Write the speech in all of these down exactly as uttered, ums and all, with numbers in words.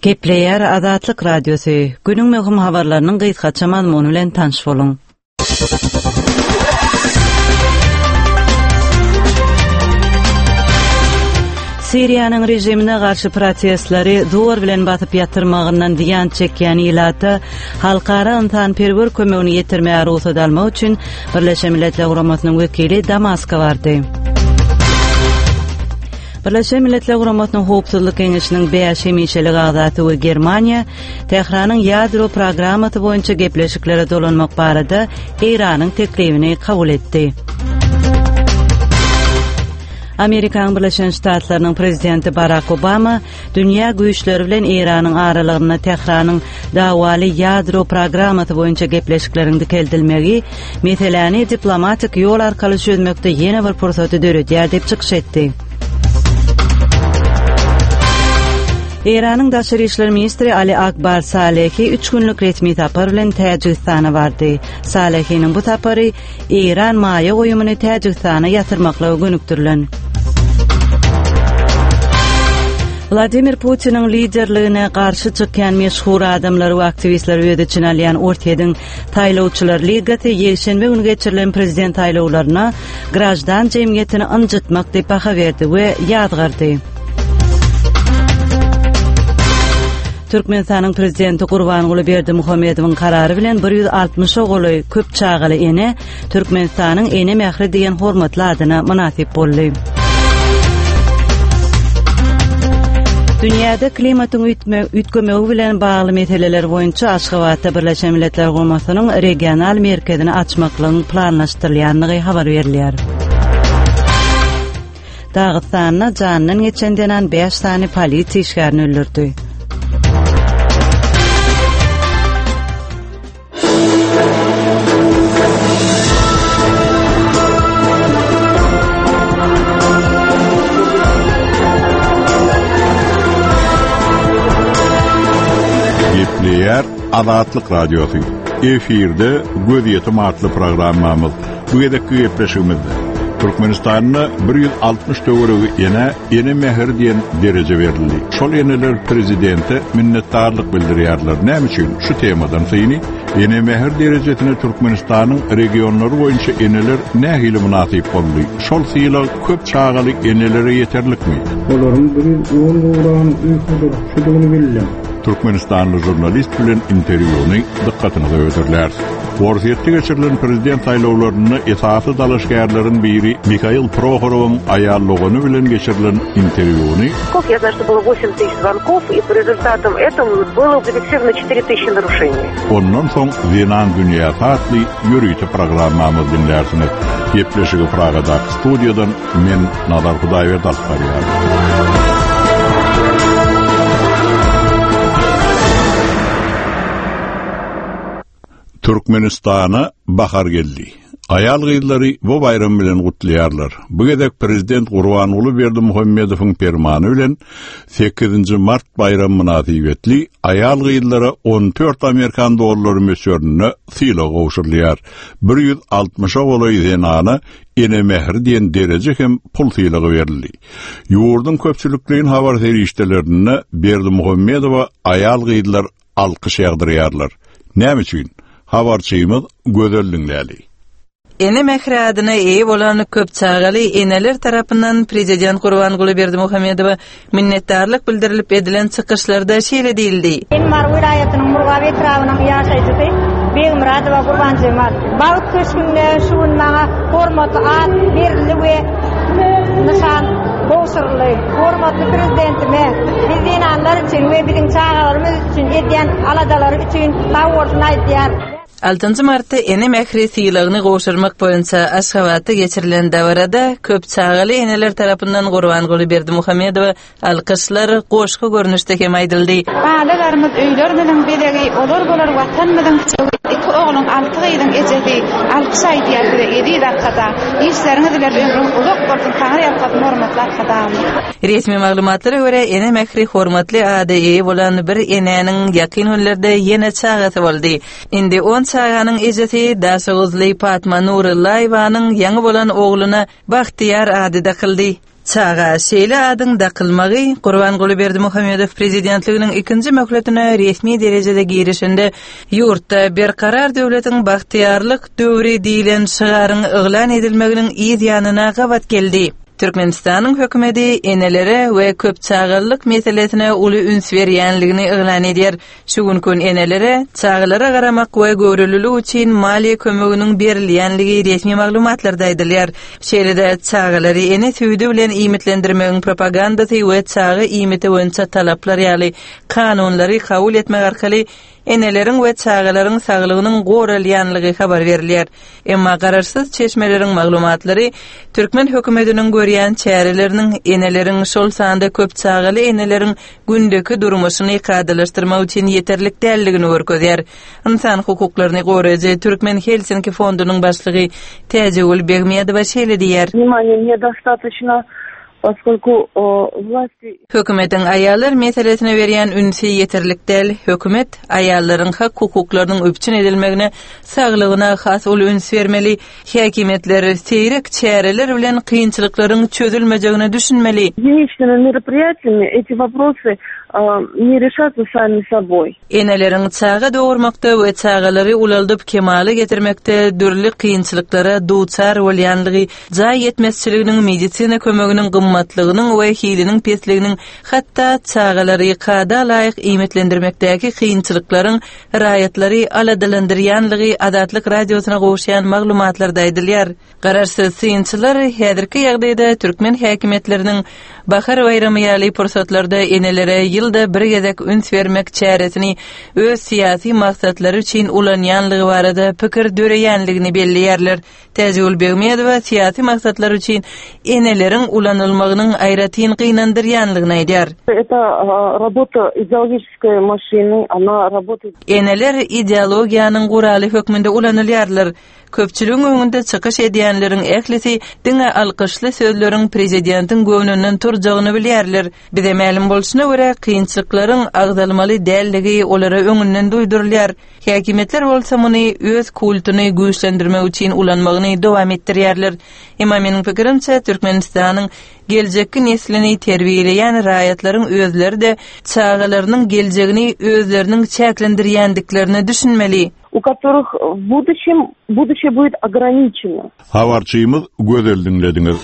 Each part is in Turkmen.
Gepleyer Azatlyk Radiosu. Günüň möhüm habarlarynyň gysgaça mazmuny bilen tanış boluň. Siriýanyň rejimine garşy protestleri dowar bilen batyp ýatyrmagyndan diýan çekýän ýylata halkara yntanperwer kömegini ýetirmäge ruhsat almak üçin Birleşen Milletler Guramatynyň wekili Damaska bardy. Birleşen Milletler Guramatynyň Howpsuzlyk Keňeşiniň beş emişelik agdaty we Germaniýa Tehranyň ýadro programaty boýunça gepleşiklere dolanmak barada Iranyň teklifini kabul etdi. Amerikan Birleşen Ştatlarynyň prezidenti Barack Obama dünýä güýçleri bilen Iranyň aralygyna Tehranyň dawaly ýadro programaty boýunça gepleşiklerini dikeldilmegi, meseleni diplomatik ýol arkaly çözmekde ýene bir pursaty döredýär dep çykyş etdi. Iranyň Daşary işler ministri Ali Akbar Salehi üç günlük resmi tapar bilen Täjikistana bardy. Salehiniň bu tapary Iran maýa goýumyny Täjikistana ýatyrmakla gönükdirilen. Vladimir Putin'in liderligine karşı çykýan meşhur adamlar we aktivistler öýdüçin alýan Ortaýyň taýlawçylar ligaty ýeşenbe günü geçirilen prezident taýlawlaryna grajdan jemgyýetini ynjytmak dep baha berdi we ýadgardy. Türkmenistanyň prezidenti Gurbanguly Berdimuhammedowyň karary bilen bir yüz altmış oğly köp çağaly ene Türkmenistanyň ene mähri diýen hormatly adyna munasip boldy. Dünýäde klimatyň ütgemegi bilen bagly meseleler boýunça Aşgabatda Birleşen Milletler Guramatynyň regional merkezini açmaklaryň planlaşdyrylýanlygy habar berilýär. Dagystanda janyny geçenden beş tane polisiýa işgärni öldürdi. Gepleyer Azatlyk Radiosu. Efirde Göz Ýetim adly programmamyz. Bu gedekki gepleşigimizde Türkmenistanyň bir yüz altmış döwregi ene ene mehr diýen derece berildi. Şol eneler prezidenti minnetdarlyk bildirýärler. Näme üçin? Şu temadan syny ene mehr derejesine Türkmenistanyň regionlary boýunça eneler nähili munasip boldy. Şol syýla köp çağaly enelere ýeterlikmi? Olaryň bir on uran ýüzüdir. Şununy bilýän. Türkmenistanly jurnalist bilen interwýuny dikkatyňize öýdürler. Worsetde geçirilen prezident taýlawlaryny esasy dalaşgärleriň biri Mikhail Prokhorowyň aýallygyny bilen geçirilen interwýuny. Я знаю, что было восемь тысяч звонков, и по результатам этого было зафиксировано четыре тысячи нарушений. Ondan soň Zenan dünýäsi adly ýürüýte programmamyzy dinlärsiniz. Gepleşigi Pragada studiýadan men Nazar Hudaýberdi alýar. Türkmenistana bahar geldi. Ayal gyýlary bu bayram bilen gutlaýarlar. Bu gedek prezident Gurbanguly Berdimuhammedowyň fermany bilen sekizinji mart bayram münasibetli ayal gyýlara on dört Amerikan dollary mösörüne syla gowşurlýar. bir yüz altmış oğly zenany ene mehr diýen derece hem pul sylagy berildi. Ýurdun köpçülikligiň habar serişdelerine Berdimuhammedowa ayal gyýlar alkyş ýagdyrýarlar. Näme üçin? Habarçymyz gözelliňläli. Ene mehri adyna eýe bolan köp çağaly eneler tarapyndan prezident Gurbanguly Berdimuhammedowa minnetdarlyk bildirilip edilen çykyşlarda şeýle diýildi. Enmar vilayatynyň Murgabek rawanyň ýaşaýjysy Beýmuradowa Gurban Jemal bagyt köşkünde şuň maňa hormatly ad berildi we nişan gowşurly. Hormatly prezidentime bizden anlar üçin we biziň çağalarymyz üçin edýän alajalary üçin taýwursyny aýdýar. altıncı martda ene mehri syýlagyny gowşurmak boýunça Aşgabatda geçirilen dawarada köp çağaly eneler tarapyndan Gurbanguly Berdimuhammedowa alkyşlar goşky görnüşde hem aýdyldy. Balalarymyz öýlerden belegi olar bolar watanmydan iki oğlum altı ýylyň ejedi alkyş aýdýardy edi dakada işleriňiz bilen ömrüň uzak bolsun taňry ýapyp hormatlar kadam. Resmi maglumatlara görä ene mehri hormatly ady eýe bolan bir eneniň ýakyn günlerde ýene çağaty boldy. Indi on çağanyň ejeti Daşaguzly Fatma Nurullaýewanyň ýaňy bolan ogluny Bahtiýar ady dakyldy. Çağa şeýle adyň dakylmagy Gurbanguly Berdimuhammedow prezidentliginiň ikinji möhletine resmi derejede girişinde ýurtda berkarar döwletiň bagtyarlyk döwri diýilen şygaryň yglan edilmeginiň ýa-ýanyna gabat geldi. Türkmenistanyň hökümeti enelere we köp çağırlyk meselesine uly üns berýänligini yglan edýär. Şu günkün enelere çağılara garamak we görüllülük üçin maliýe kömeginiň berilýänligi resmi maglumatlarda aýdylýar. Şeýle-de çağılary ene süýdi bilen iýmitlendirmegiň propagandasy we çağı iýmiti boýunça talaplar ýaly kanunlary kabul etmek arkaly enelerin we çağılaryň saglygynyň goralýanlygy habar berilýär. Emma gararsyz çeşmeleriň maglumatlary Türkmen hökümetiniň görýän çäreleriniň enelerin şol sanda köp çağıly enelerin gündeki durmuşyny ýakadylaşdyrmak üçin ýeterlik dälligini görkezýär. İnsan hukuklaryny goraýjy Türkmen Helsinki fondunyň başlygy Täjegül Begmedowa şeýle diýär. Внимание недостаточно, поскольку власти Hökümetin ayallar meselesine berýän ünsi ýeterlik däl. Hökümet ayalların hak hukuklarynyň öpçün edilmegine, saglygyna has uly üns bermeli. Häkimetler seýrek çäreler bilen kynçylyklaryň çözülmejegine düşünmeli. единичными мероприятиями эти вопросы не решатся сами собой. Enelerin çağa doğurmakda we çağalary ulaldyp kemale getirmekde dürli kynçylyklara duçar bolýanlygy, jaý yetmezçiliginiň medisina kömeginiň gymmatlygynyň we hiliniň pesliginiň hatda çağalary kada laýyk iýmitlendirmekdäki kynçylyklaryň raýatlary aladalandyrýanlygy adatlyk radiosyna goşýan maglumatlarda aýdylýar. Gararsyz synçylar häzirki ýagdaýda Türkmen häkimetleriniň bahar bayramy ýaly pursatlarda enelere ýylda bir gezek üns bermek çäresini öz siyasi maksatlary üçin ulanýanlygy barada pikir döreýänligini belliýärler. Täjegül Begmedowa siyasi maksatlary üçin eneleriň ulanylmagynyň aýratyn gynandyrýanlygyny aýdýar. Это работа идеологической машины, она работает. Eneler ideologiýanyň guraly hökmünde ulanylýarlar. Köpçüligiň öňünde çykyş edýänleriň ählisi diňe alkyşly sözleriň prezidentin göwnünden turjagyny bilýärler. Bize ma'lum bolşuna görä kynçylyklaryň agdalmaly dälligi olara öňünden duýdurulýar. Häkimetler bolsa muny öz kultuny güýçlendirmek üçin ulanmagyny dowam etdirýärler. Emma meniň pikirimçe Türkmenistanyň geljekki neslini terbiýeleýän raýatlaryň özleri de çağalarynyň geljegini özleriniň çäklendirýändiklerini düşünmeli. У которых в будущем будущее будет ограничено. Habarçymyz gözel dinlediňiz.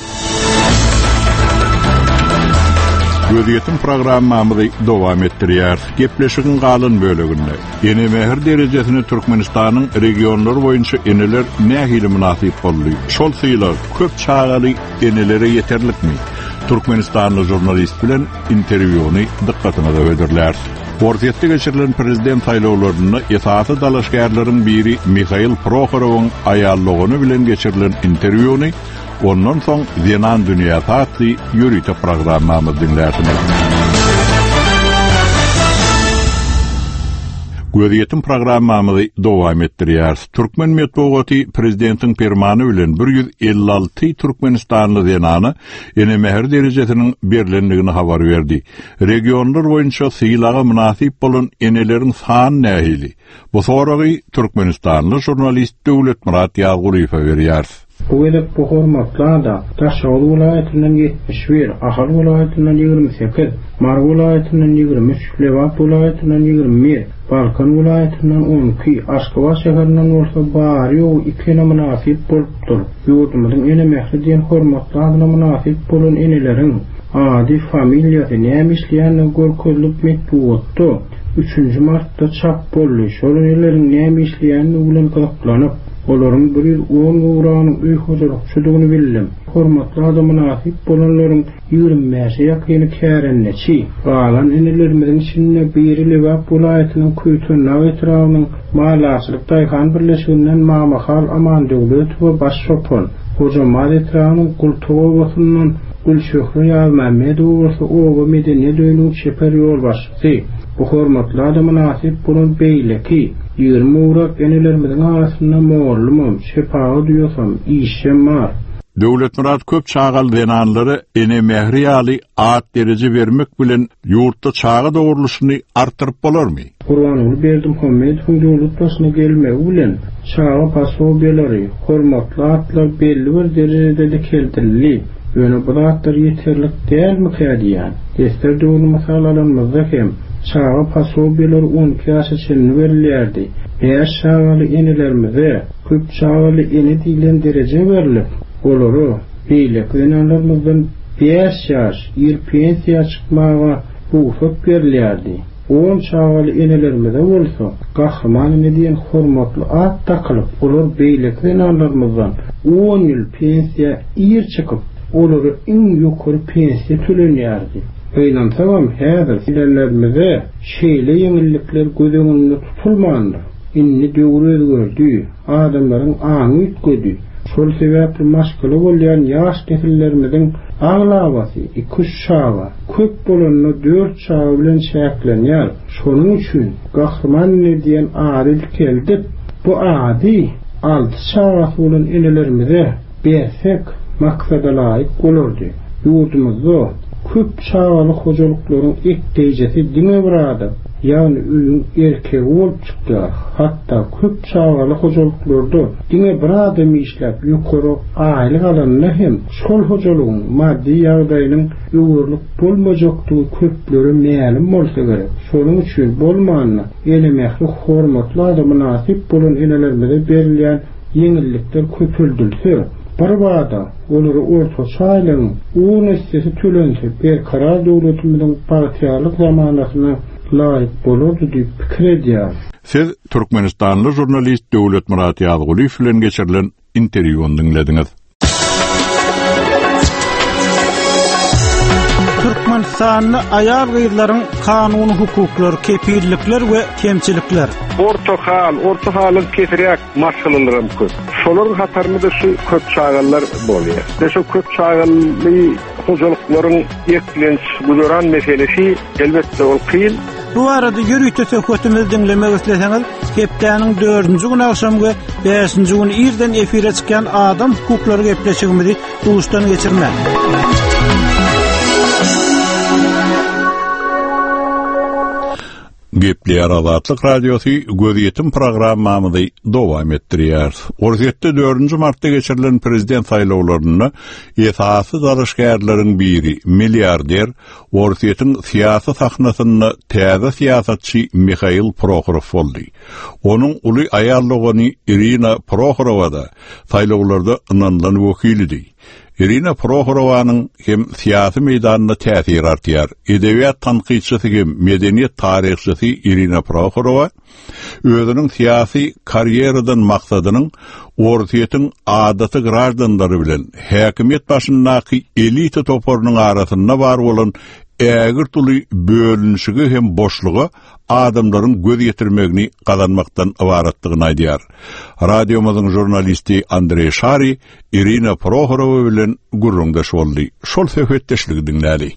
Göziyetim programmamyzy dowam etdirýär. Gepleşigiň galyn böleginde ene mehr derejesini Türkmenistanyň regionlar boýunça eneler nähili münasip boldy. Şol sylar köp çağaly enelere ýeterlikmi? Türkmenistanly jurnalist bilen interwýuny dikkatyna da öderler. Ortiýetde geçirilen prezident saýlawlaryny esasy dalaşgärleriň biri Mikhail Prokhorowyň aýallygyny bilen geçirilen interwýuny ondan soň Zenan Dünýä Tatly ýürüte programmamy dinlärsiniz. Göziyetim programmamyzy dowam etdirýär. Türkmen medeniýeti prezidentiň fermany bilen bir ýüz elli alty Türkmenistanly zenany ene mehr derejesiniň berilenligini habar berdi. Regionlar boýunça syýlaga münasip bolan eneleriň sany nähili? Bu soragy Türkmenistanly jurnalist Döwlet Murat Ýaguliýew berýär. Bu elek bu hormatlarda Taşoğlu vilayetinden yetmiş bir, Ahal vilayetinden yigirmi sekiz, Mar vilayetinden yigirmi üç, Lewat vilayetinden yigirmi bir, Balkan vilayetinden on iki, Aşgabat şäherinden bolsa bary ýok ikine münasip bolupdyr. Ýurdumyzyň ene mehri diýen hormatlaryna münasip bolan eneleriň ady familiýasy näme işleýänini görkezlip metbuatda üçünji martda çap boldy. Şol eneleriň näme işleýänini bilen gyzyklanıp olaryň bir ýyl on ugranyň uý hojalykçylygyny bildim. Hormatly adamyna nasip bolanlaryň ýigirmi beş ýakyny kärenneçi. Galan enelerimiziň içinde biri Lewat vilayetynyň Küýtünnaw etrawynyň Malaçylyk daýhan birleşiginden Mamahal Amandöwletow baş şopon. Hojamal etrawynyň Gultowasynyň Gülşöhri Ýazmamedow owa medeniýet öýüniň şeper ýol başçysy. Bu hormatly adamyna nasip bolan beýleki ýigirmi urak enelerimizin arasında moğollumum, şepağı duýarsam, işem var. Döwlet Murat köp çağal zenanlary ene mehri ýaly at derece bermek bilen ýurtda çağa dogurlyşyny artyryp bolarmy? Gurbanguly Berdimuhammedow döwlet başyna gelmegi bilen çağa pasow belary, hormatly atlar belli bir derejede keldirildi. Öne bu zatlar yeterlik değil mi kadiyan? Dester doğru masalalarımızda hem çağa pasobiler on kasa çelini verilirdi. Eğer çağalı enilerimize küp çağalı eni dilen derece verilip, oluru beylek venanlarımızdan beş yaş bir pensiya çıkmağa ruhsat verilirdi. on çağalı enilerimize olsa, kahraman ediyen hormatlı at takılıp, olur beylek venanlarımızdan on yıl pensiya ir çıkıp, olur en yukarı pensiya tülenirdi. Aynan tamam, hazır ilerlerimize şeyle yenilikler göz önünde tutulmandır. İnni döwre gördü, adamların aňy ütgedi. Şol sebäpli maşgul bolýan ýaş nesillerimizin aglabasy iki şawa, köp bolanyny dört şawa bilen şäklenýär. Şonuň üçin gahryman diýen adil keldi. Bu adi altı şawa bolan enelerimize bersek maksada laýyk bolardy. Ýurdumyzda köp şawaly hojalyklaryň ekdejesi diňe barada. Yani üyün erkeği olup çıktı. Hatta köp çağalı hocalıklarda yine bir adam işlep yukarı aylık alanına hem şol hocalığın maddi yağdayının yoğurluk bolmacaktığı köpleri meyalim olsa gerek. Şolun için bolmanına elemekli hormatlı adamı nasip bolun enelerimize verilen yenilikler köpüldülse Barbada onları orta çaylığın uğun estesi tülense bir karar devletimizin partiyalık zamanasına layık bolurdu deyip pikir edýär. Siz Türkmenistanlı jurnalist Döwlet Murat Ýazguliýew bilen geçirilen interwýuny dinlediňiz. Türkmenistanlı ayal gyýlaryň kanuny hukuklary, kepillikler we temçilikler. Orta hal, orta halın kesirek maşgulalaryň köp. Şolaryň hatarynda şu köp çağallar bolýar. Şu köp çağally hojalyklaryň eklenç guduran meselesi elbetde ol kyn. Bu arada yürüyte söhbetimizi dinlemek isteseňiz, hepdeniň dördünji gün akşamky beşinji gün irden efire çykan adam hukuklary gepleşigimizi duşdan geçirmek. Gepler Azatlyk Radiosu Gözyetim programmamyzy dowam etdirýär. Orzetde dördünji martda geçirilen prezident saýlawlaryny esasy dalışgärlaryň biri, milliarder, Orzetin siýasy sahnasyny täze siýasatçy Mikhail Prokhorov boldy. Onuň uly aýallygyny Irina Prokhorova da saýlawlarda ynanylan wekilidir. Irina Prokhorowanyň hem siýasy meýdanyna täsir artýar. Edebiýat tanqidçisi hem medeniýet taryhçysy Irina Prokhorova özüniň siýasy karýeradan maksadynyň Orzetin adaty gradanlary bilen häkimiýet başyndaky elita toparynyň arasynda bar bolan ägir tuly bölünşigi hem boşlugy adamlaryň göz ýetirmegini gazanmakdan ibaratlygyny aýdýar. Radiomyzyň jurnalisti Andrey Shari Irina Prokhorova bilen gurrundaş boldy. Şol söhbetdeşligi dinlädi.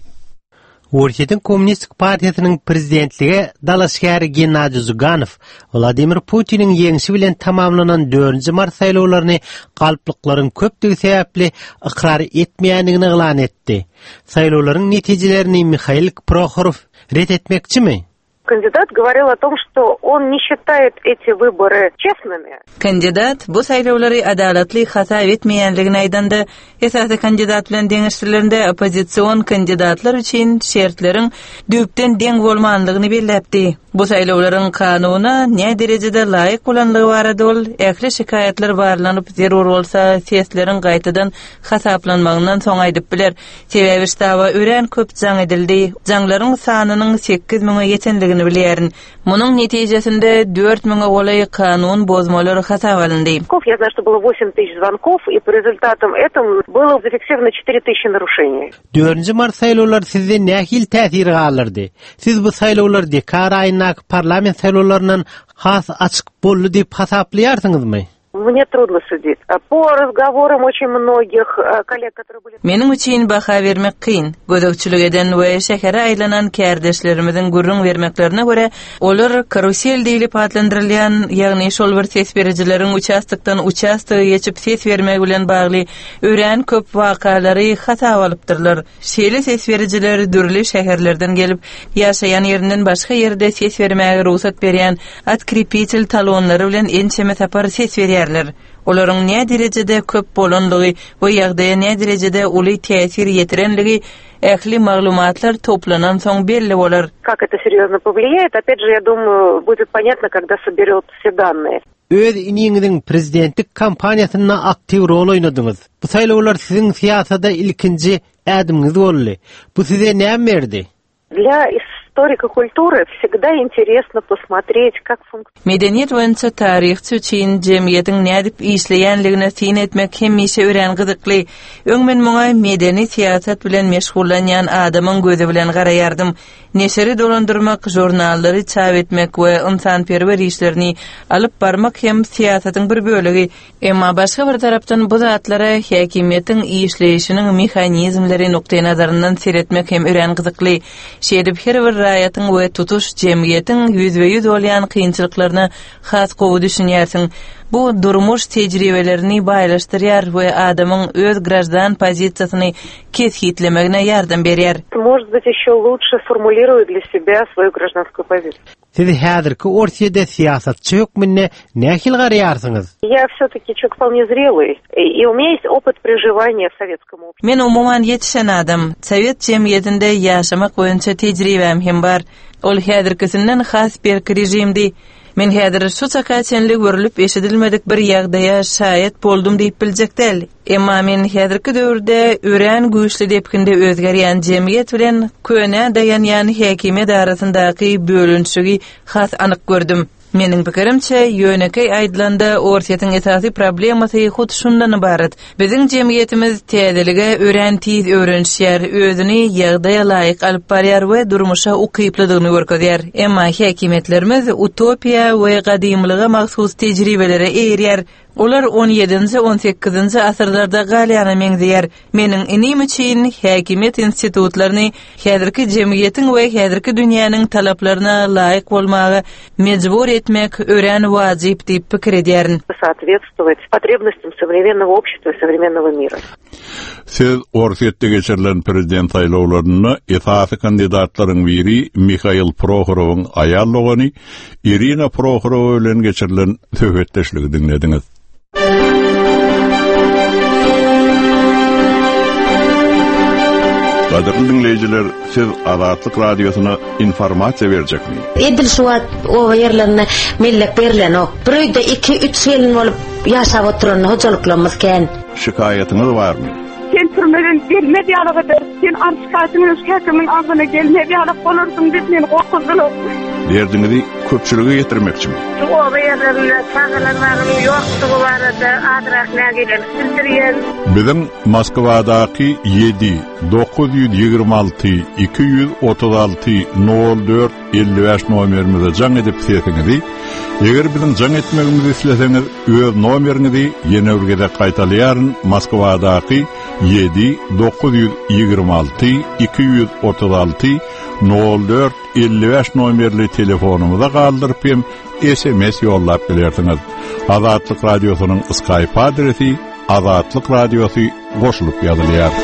Orzetin Komünistik Partiýasynyň prezidentligi dalaşgary Gennadiy Zuganow Vladimir Putiniň ýeňişi bilen tamamlanan dördünji mart saýlawlaryny galplyklaryň köplügi sebäpli ikrar etmeýändigini elan etdi. Saýlawlaryň netijelerini Mikhail Prokhorov ret etmekçimi? Кандидат говорил о том, что он не считает эти выборы честными. Кандидат bu saýlawlary adalatly hata etmeýänligini aýdandy. Esasy kandidat bilen deňişlerinde opozisiýon kandidatlar üçin şertleriň düýpden deň bolmanlygyny belläpdi. Bu saýlawlaryň kanuny ne derejede laýyk bolanlygy barada ol, ähli şikayetler barlanyp zerur bolsa sesleriň gaýtadan hasaplanmagynyň soň aýdyp biler. Sebäbi ştaba ören köp jaň edildi. Jaňlaryň sanynyň sekiz miňe ýetenligini bilýärin. Munyň netijesinde dört miňe golay kanun bozmalary hasap alındy. Я знаю, что было восемь тысяч звонков, и по результатам этого было зафиксировано четыре тысячи нарушений. dördünji mart saýlawlary sizde nähil täsir galyrdy? Siz bu saýlawlar dekabr aýynyň parlament saýlawlarynyň has açyk boldy diýip hasaplaýarsyňyzmy? Мне трудно судить. По разговорам очень многих коллег, которые были... Mening üçin baha bermek kyn. Gözükçülük eden we şähere aýlanan kärdäşlerimiziň gurrun bermeklerine göre olar karusel diýilip adlandyrylýan, ýagny şol bir ses berejileriň uçastykdan uçastyga geçip ses bermek bilen bagly ören köp wakalary hasap alypdyrlar. Şeýle ses berejiler dürli şäherlerden gelip ýaşaýan ýerinden başga ýerde ses bermäge ruhsat berýän atkripitel talonlary bilen ençeme tapar ses berýär. Olaryň ne derejede köp bolanlygy we ýagdaýa ne derejede uly täsir ýetirenligi ähli maglumatlar toplanan soň belli bolar. Как это серьезно повлияет, опять же, я думаю, будет понятно, когда соберет все данные. Öz iniňiň prezidentlik kampaniýasyna aktiv rol oýnadyňyz. Bu saýlawlar siziň siýasada ilkinji ädimiňiz boldy. Bu size näme berdi? Для историка культуры всегда интересно посмотреть, как функционирует. Medeniyet boýunça taryhçy üçin jemgyýetiň nädip işleýänligine tin etmek hemmeşe ören gyzykly. Öňmen muňa medeni siýasat bilen meşgullanýan adamyň gözi bilen garaýardım. Neşeri dolandyrmak, jurnallary çap etmek we insanperwer işlerini alyp barmak hem siýasatyň bir bölegi. Emma başga bir tarapdan bu zatlara häkimiýetiň işleýişiniň mehanizmleri nokta nazaryndan seretmek hem ören gyzykly. Şeýdip her bir raýatyň we tutuş jemgyýetiň ýüzbe-ýüz bolýan kynçylyklaryny has gowy düşünýärsiň. Bu durmuş tejribelerini baýlaşdyrýar we adamyň öz gраждан pozisiýasyny kesgitlemegine ýardam berýär. Может быть, еще лучше формулирует для себя свою гражданскую позицию. Siz häzirki ortýada siýasatçy hökmüne nähil garaýarsyňyz? Я все-таки человек вполне зрелый, и у меня есть опыт проживания в советском обществе. Men umuman ýetişen adam, Sowet jemgyýetinde ýaşamak boýunça tejribem hem bar. Ol häzirkisinden has bir rejimdi. Men häzir şu çakaçenli görülüp eşidilmedik bir ýagdaýa şaýat boldum diýip biljekdel. Emma men häzirki döwürde ören güýçli depkinde özgerýän jemgyýet bilen köne daýanýan häkimiýet arasyndaky bölünşigi has anyk gördüm. Mening pikirimçe, ýönekey aýdylanda ortaýatyň esasy problemasy hut şundan ibaret. Biziň jemgyýetimiz täzelige ören tiz öwrenşýär, özüni ýagdaýa laýyk alyp barýar we durmuşa ukyplydygyny görkezýär. Emma häkimetlerimiz utopiýa we gadymlyga mahsus tejribelere eýerýär. Olar on ýedinji on sekizinji asyrlarda galýana meňzeýär. Meniň inim üçin häkimiýet institutlaryny häzirki jemgyýetiň we häzirki dünýäniň talaplaryna laýyk bolmagy mejbur etmek ören wajyp diýip pikir edýärin. Соответствовать потребностям современного общества и современного мира. Siz ortaýatda geçirilen prezident saýlawlaryna esasy kandidatlaryň biri Mikhail Prokhorowyň aýallygany Irina Prokhorowa bilen geçirilen söhbetdeşligi dinlediňiz. Qadirli dinleyijiler, siz Azatlyk radiosyna informasiýa berjekmi? Edil şuat o ýerlerine millek berilen ok. Bir de iki üç ýyl bolup ýaşap oturan hojalyklymyz ken. Şikaýatyňyz barmy? Sen türmeden gelmedi ýalygydy. Sen arşykatyňyz häkimiň agyna gelmedi ýalyk bolarsyň diýip meni gorkuzdylar. Derdiňizi köpçüligi ýetirmekçimi? O ýerlerine çağılanlarym ýokdy bu barada adrak nägelen sildirýän. Biziň Moskwadaky yedi dokuz yüz ýygrima alty iki yüz otuz alty nol dört elli beş nomerimize jaň edip seýetiňizi, eger biziň jaň etmegimizi isleseňiz, öz nomeriňizi ýene urgede gaýtalýaryn. Moskwadaky yedi dokuz yüz ýygrima alty iki yüz otuz alty nol dört elli beş nomerli telefonumuza galdyryp hem S M S ýollap bilersiňiz. Azatlyk radiosynyň Skype adresi Azatlyk radiosu goşulyp ýazylýar.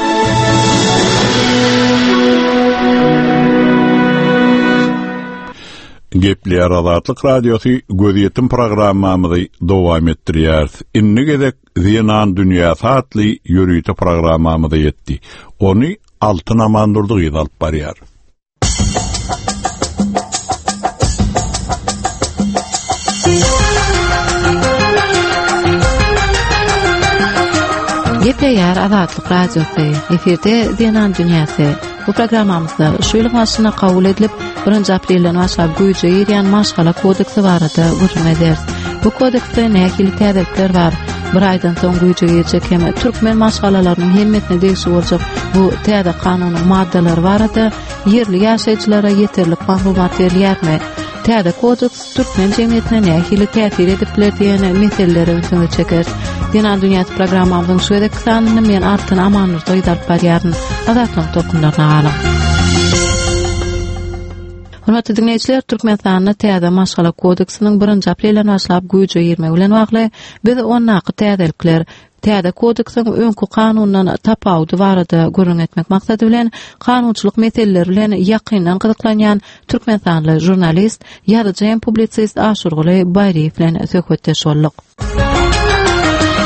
Gepler Azatlyk radiosu gözýetim programmamyzy dowam etdirýär. Inni gezek Zienan dünýä saatly ýörüýte programmamyzy ýetdi. Ony altyn amandurdygy alyp barýar. Gepler Azatlyk radiosu, efirde Zienan dünýäsi. Bu programmamyzda şöyle maşyna kabul edilip, birinji aprelden başlap güýje ýerýän maşgala kodeksi barada görüşmediz. Bu kodekste nähili täzelikler bar. Bir aýdan soň güýje ýerjek hem türkmen maşgalalarynyň hemmetine degişi boljak bu täze kanunyň maddalary barada ýerli ýaşaýjylara ýeterlik maglumat berilýärmi? Täze kodeks türkmen jemgyýetine nähili täsir edipler diýen meseleleri öňe çeker. Zienan dünýäsi programmamyzyň şu edek sanyny men artyn amanlyk doýdap barýaryn. Azatlyk tokunlarına galyp. Hürmetli dinleyijiler, Türkmenistanyň täze maşgala kodeksiniň birinji aprelden başlap güýje girmegi bilen bagly biz onaky täzelikler Täze kodeksin öňkü kanundan tapawdy barada görüň etmek maksady bilen kanunçylyk meseleleri bilen ýakyndan gyzyklanýan türkmenstanly jurnalist, ýazyjy hem publisist Aşurguly Bayriýew bilen söhbetdeş boldyk.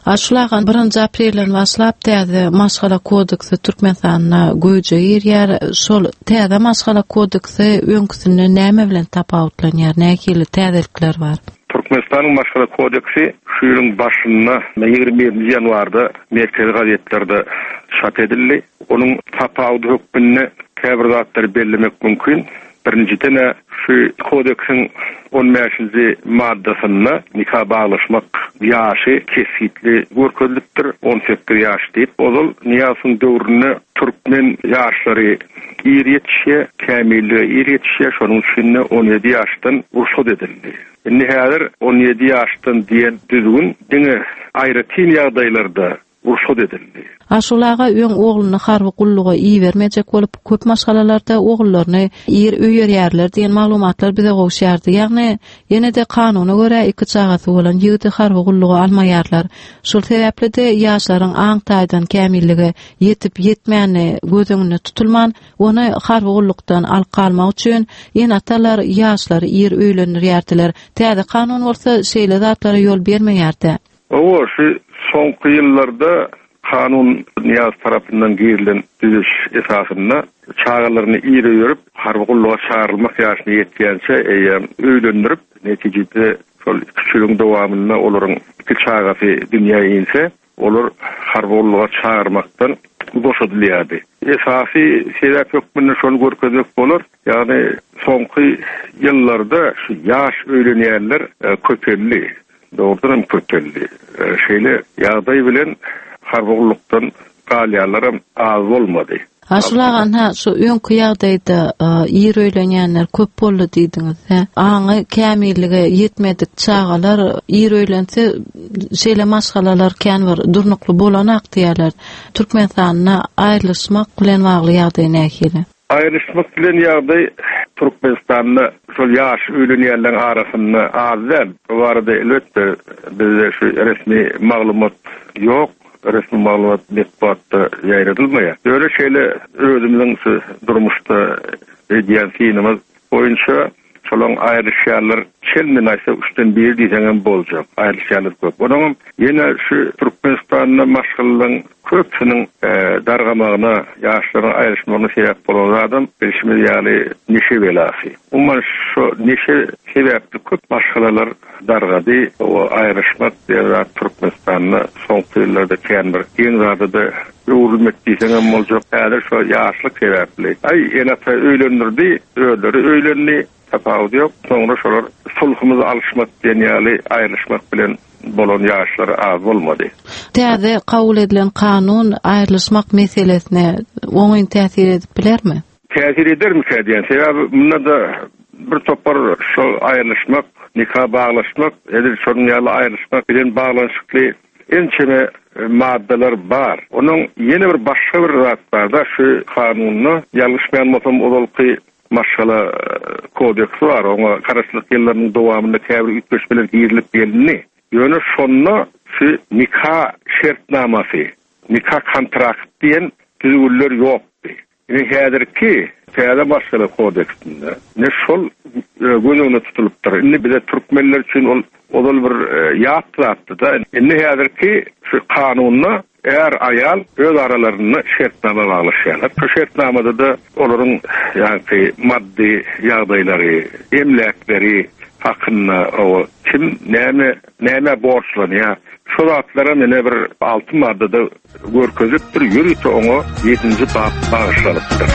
Aşulagan birinji aprelden başlap täze maşgala kodeksi Türkmenistanyna goýjyr ýer şol täze maşgala kodeksi öňküsinde näme bilen tapawutlanýar, näkili täzelikler bar? Türkmenistanyň maşgala kodeksi şu ýylyň başynda ýygrimi birinji ýanwarda merkezi gazetlerde çap edildi. Onuň tapawuty hökmünde käbir zatlar bellemek mümkin. Birinciden şu kodeksin on beşinji maddasyna nikah baglaşmak ýaşy kesitli görkezlipdir. on sekiz ýaş diýip, ol niýasyň döwrüne türkmen ýaşlary ir ýetişe, kämillige ir ýetişe, şonuň üçin on ýedi ýaşdan ursat edildi. Indi häzir on ýedi ýaşdan diýen düzgün diňe aýratyn ýagdaýlarda ursat edildi. Aşulaga öň ogluny harby gulluga iý bermejek bolup, köp maşgalalarda oglullaryny ir öýerýärler diýen maglumatlar bize gowşýardy. Ýagny ýene-de kanuny görä iki çagasy bolan ýigiti harby gulluga almaýarlar. Şol sebäple-de ýaşlaryň aň taýdan kämilligi ýetip ýetmäni gözüňde tutulman, ony harby gullukdan alyp galmak üçin ýene atalar ýaşlary ir öýlenirýärdiler. Täze kanun bolsa şeýle zatlara ýol bermeýärdi. O şu soňky ýyllarda kanun niyaz tarapından girilen düzüş esasında çağlarını iğre yürüp harbi kulluğa çağrılmak yaşını yetkiyense eyyem öýlendirip neticede şol küçülüň dowamında olurun iki çağafı dünyaya inse olur harbi kulluğa çağırmaktan boşadylýardy. Esasy sebäp hökmünde şol görkezmek bolar. Yani soňky ýyllarda şu ýaş öýlenýärler köpelli. Doğrudan köpelli. Şeýle ýagdaý bilen harboglukdan galýalaram az bolmady. Aşulagan ha şu öňkü ýagdaýda ir öýlenýänler köp boldy diýdiňiz. Aňy kämilligi ýetmedik çağalar ir öýlense şeýle maşgalalar känwer durnukly bolanak diýerler. Türkmenistanyna aýrylyşmak bilen bagly ýagdaý näkili? Aýrylyşmak bilen ýagdaý Türkmenistanyna şol ýaş öýlenýärler arasynda azdan. Bu arada elbetde bizde şu resmi maglumat ýok. Resmi maglumat netbatda ýaýratylmaýar. Böyle şeýle özümiziň durmuşda edýän synymyz boýunça şolaň aýryşýarlar çelmen aýsa üçden bir diýsen boljak. Aýryşýarlar köp. Onuň ýene şu Türkmenistanyna maşgalalyň köpüniň dargamagyna, ýaşlaryň aýryşmagyna sebäp bolan adam bilişimiz ýaly neşe belasy. Umman şu neşe sebäpli köp maşgalalar dargady, o aýryşmak ýa-da Türkmenistanyna soňky ýyllarda kändir. Eň zada öwrülmek diýsen boljak. Häzir şu ýaşlyk sebäpli. Ay enata öýlendirdi, öýleri öýlenli. Tapawut ýok. Soňra şolar sulhumyza alışmak diýen ýaly aýryşmak bilen bolan ýaşlar az bolmady. Täze kabul edilen kanun aýrylyşmak meselesine oňy täsir edip bilermi? Täsir edermi diýen? Sebäbi bunda da bir topar şu aýrylyşmak, nikah baglaşmak, edir şonuň ýaly aýrylyşmak bilen baglanşykly ençeme maddeler bar. Onuň ýene bir başga bir zat bar da şu kanuny ýalgyşmaýan bolsam odalky maşgala kodeksi var. Oňa garaşlyk ýyllarynyň dowamında käbir üç beş bilen girilip geldi. Ýöne şonda şu nikah şertnamasy, nikah kontrakt diýen düzgünler ýokdy. Ine häzirki täze maşgala kodeksinde ne şol gözüňde tutulupdyr. Indi bize türkmenler üçin ol odal bir ýat zatdy da. Indi häzirki şu kanunyna eğer ayal öz aralaryny şertnama baglaşýarlar. Bu şertnamada da olaryň ýa-ni maddi ýagdaýlary, emlekleri hakkında o kim näme näme borçlanýar. Şu zatlara mene bir altı maddada görkezipdir. Ýürüýte oňa ýedinji bab bagşlalypdyr.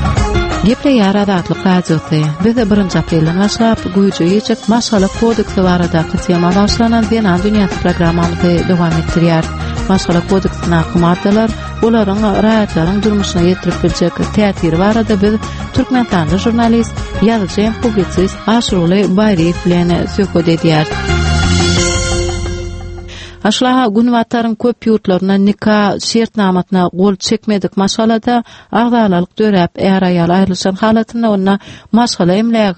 Geple ýarada atly gazetde bize birinji aprelden başlap goýjy ýeçek maşgala kodeksi barada tema başlanan Ýenan dünýäsi programmamyzy dowam etdirýär. Maşgala kodeksine maddeler olaryň raýatlaryň durmuşyna ýetirip biljek täsiri barada biz Türkmenistanyň jurnalist, ýazgıçy, publisist Aşuly Bayraýew bilen söhbet edýär. Aşlaha günwatlaryň köp ýurtlaryna nikah şertnamasyna gol çekmedik maşgalada agdalalyk dörep är aýal aýrylyşan halatynda onda maşgala emlägi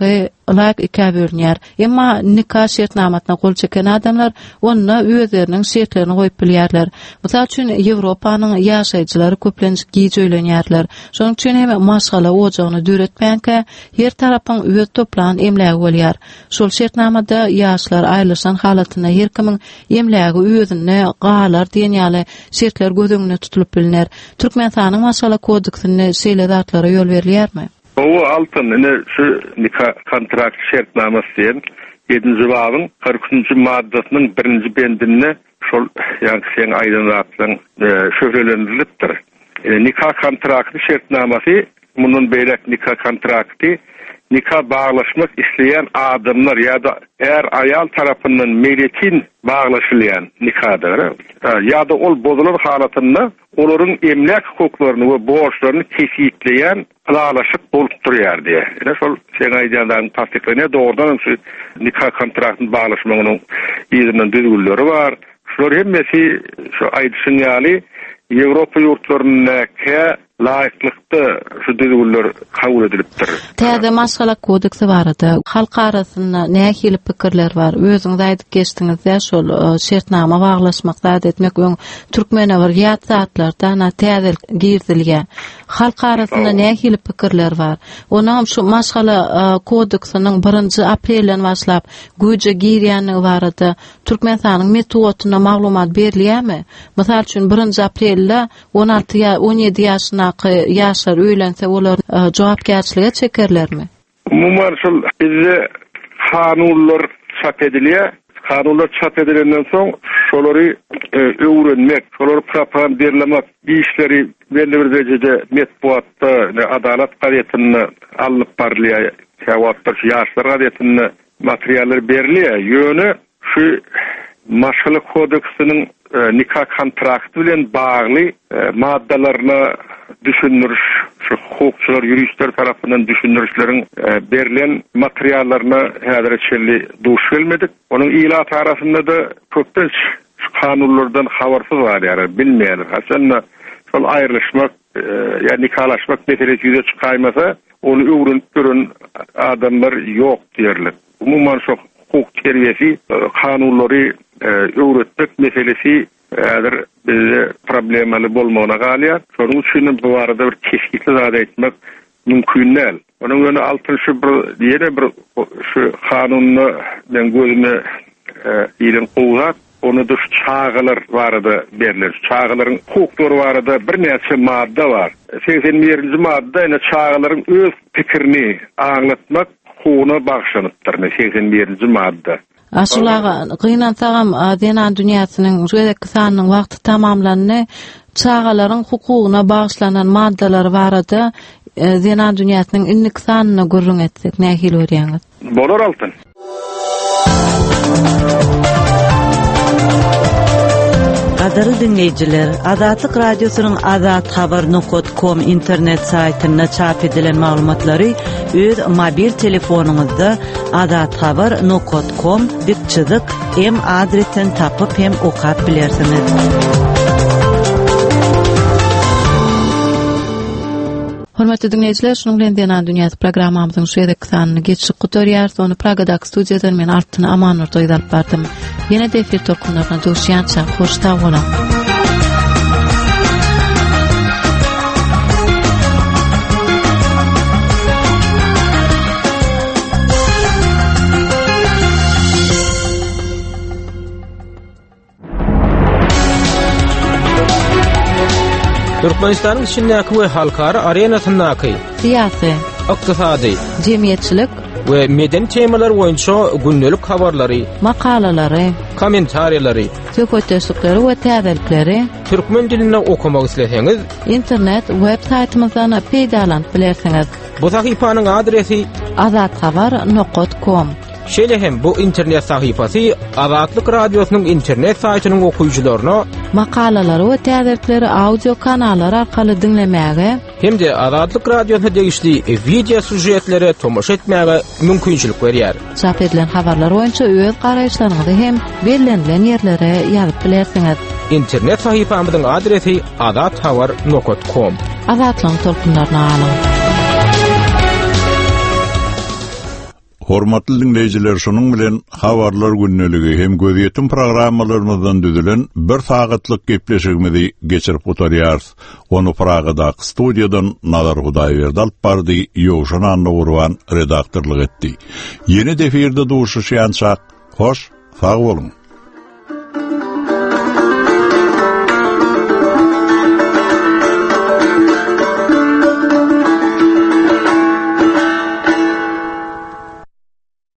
layık ika bölünýär. Emma nikah şertnamatna gol çeken adamlar onna özleriniň şertlerini goýup bilýärler. Mysal üçin Ýewropanyň ýaşaýjylary köplenç giýiş öýlenýärler. Şonuň üçin hem maşgala ojagyny döretmänkä her tarapyň öz toplan emlägi bolýar. Şol şertnamada ýaşlar aýlyşan halatyna her kimiň emlägi özüne galar diýen ýaly şertler gözüňde tutulup bilinär. Türkmenistanyň maşgala kodeksyny şeýle zatlara ýol berilýärmi? O altın ine şu nikah kontrakt şertnamasy diýen yedinji babyň kırk üçünji maddasynyň birinji bendinde şol ýa-ni sen aýdanyatlyň şöhrelendirilipdir. E, nikah kontrakty şertnamasy munun beýlek nikah kontrakty nikah baglaşmak isleýän adamlar ýa-da eğer ayal tarapyndan melekin baglaşylýan nikahdyr. Ýa-da ol bozulan halatynda olaryň emlak hukuklaryny we borçlaryny kesitleýän planlaşyp bolup durýar diye. Ene şol sen aýdýandan tasdiklenýär, dogrudan şu nikah kontraktyny baglaşmagynyň ýeriniň düzgünleri bar. Şolar hemmesi şu aýdyşyň ýaly Ýewropa ýurtlarynyňka laýyklykda şu düzgünler kabul edilipdir. Täze maşgala kodeksi barada halk arasynda nähili pikirler bar. Özüňiz aýdyp geçdiňizde şol şertnama baglaşmakda etmek öň türkmene bir ýat zatlarda täze girdilýär. Halk arasynda nähili pikirler bar. Onam şu maşgala kodeksiniň birinji aprelden başlap güýje girýänligi barada Türkmenistanyň metodyna maglumat berilýärmi? Mysal üçin birinji aprelde on alty on ýedi ýaşyna ýaşlar öýlense olar jogapkärçiligi çekerlermi? Umumyň şol bizde kanunlar çap edilýär. Kanunlar çap edilenden soň şolary öwrenmek, şolary propagandalarmak işleri belli bir derejede metbuatda, adalet gazetinde alınıp barylýar. Täwatdyr ýaşlar gazetinde materiallar berilýär. Ýöne şu maşgala kodeksiniň nikah kontrakty bilen bagly maddalaryna düşündiriş, şu hukukçular, yuristler tarafından düşündürüşlerin berilen materiallaryna häzir çelli duş gelmedik. Onun ilat arasında da köpden kanunlardan habarsız var yani, bilmeýär. Hasanna şol aýrylyşmak, ýa nikahlaşmak meselesi ýüze çykaýmasa, onu öwrenip gören adamlar ýok diýerler. Umumyň şu hukuk terbiyesi, kanunlary öwretmek meselesi häzir bizde problemaly bolmagyna galýar. Şonuň üçin bu arada bir keşikli zat etmek mümkin näl. Onuň ýöne altynjy bir ýere bir şu kanuny ben gözüme ýylyň gowat, onu da çağılar barada berilir. Çağılaryň hukuklary barada bir näçe madda bar. seksen birinji madda ene çağılaryň öz pikirini aňlatmak hukukuna bagşanypdyr. seksen birinji madda. Aşulaga gynantagam denan dünýäsiniň şuwedeki sanynyň wagty tamamlandy. Çağalaryň hukukuna bagşlanan maddalar barada denan dünýäsiniň illik sanyny görüň etsek nähili öýrenýär? Bolar altyn. Qadarly dinleýijiler, Azatlyk radiosynyň azat habar nokta com internet saýtyna çap edilen maglumatlary öz mobil telefonuňyzda azat habar nokta com dipçyzyk em adresinden tapyp hem okap bilersiňiz. Hormatly dinleýijiler, şunuň bilen Denan dünýäsi programmamyzyň şu ýerde kysanyny geçip gutarýar. Sony Pragadaky studiýadan men Artyn Amanur doýdalyp bardym. Ýene de efir tokunlaryna duşýança hoşta bolan. Türkmenistanyň içindäki we halkara arenasyndaky siýasy, ykdysady, jemgyýetçilik we meden temalar boýunça gündelik habarlary, makalalary, kommentariýalary, söhbetleşikleri we täzelikleri türkmen dilinde okumak isleseňiz, internet web saýtymyzdan peýdalanyp bilersiňiz. Bu sahypanyň adresi azathabar nokta com. Şeýle hem bu internet sahypasy Azatlyk radiosynyň internet saýtynyň okuyucularyna makalalary we täzelikleri audio kanallar arkaly dinlemäge hem de Azatlyk radiosyna degişli video sujetlere tomoş etmäge mümkinçilik berýär. Çap edilen habarlar boýunça öz garaýşlaryňyzy hem bellenlen ýerlere ýazyp bilersiňiz. İnternet sahypamyzyň adresi azathabar nokta com. Azatlyň tolkunlaryna alyň. Hormatly dinleyijiler, şonuň bilen habarlar günneligi hem gözetim programmalarymyzdan düzülen bir sagatlyk gepleşigimizi geçirip oturýarys. Onu Pragada studiýadan Nazar Hudaýberdi alyp bardy, Ýowşan Anna Urwan redaktorlyk etdi. Ýeni defirde duşuşýançak, hoş, sag bolun.